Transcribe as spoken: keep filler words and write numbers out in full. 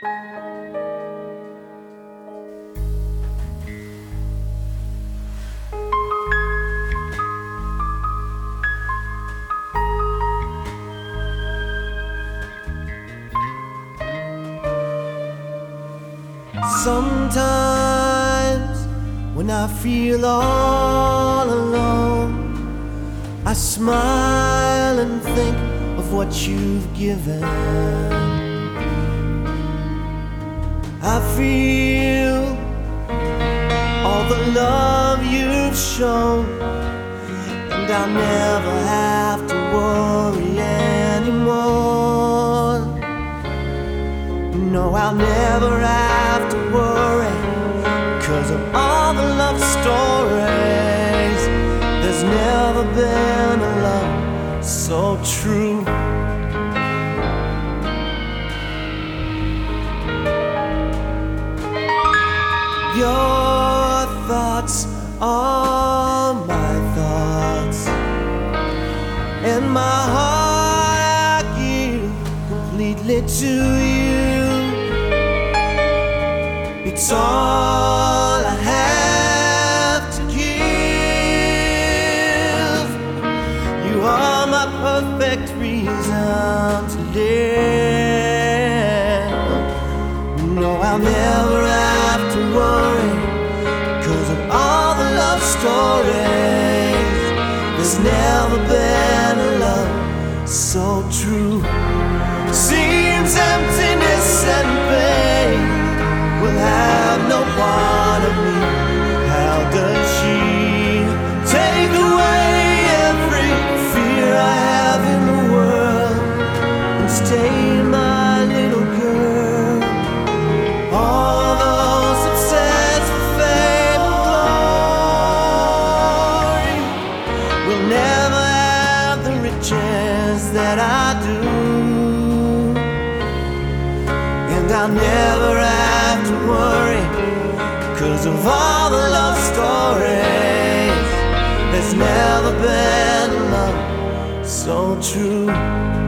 Sometimes when I feel all alone, I smile and think of what you've given. I feel all the love you've shown, and I'll never have to worry anymore. No, I'll never have to worry, 'cause of all the love stories. There's never been a love so true. Your thoughts are my thoughts, and my heart I give completely to you. It's all I have to give. You are my perfect reason to live. No, I'll never have to worry, 'cause of all the love stories. There's never been a love so true. Seems emptiness and pain will have no part of me. How does she take away every fear I have in the world and stay my little girl? All those obsessed with fame and glory will never have the riches that I do, and I'll never have to worry, 'cause of all the love stories. There's never been a love so true.